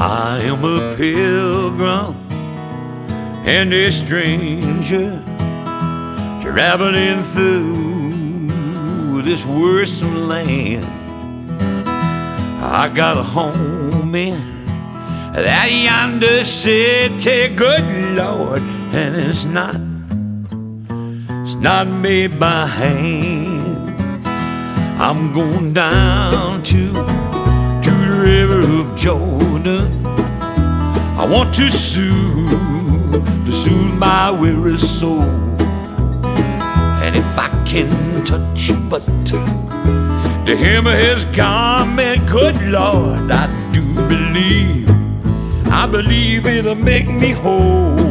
I am a pilgrim and a stranger, traveling through this worrisome land. I got a home in that yonder city, good Lord, and it's not made by hand. I'm going down to the river of Jordan. I want to soothe my weary soul. And if I can touch but the hem of his garment, good Lord, I believe it'll make me whole.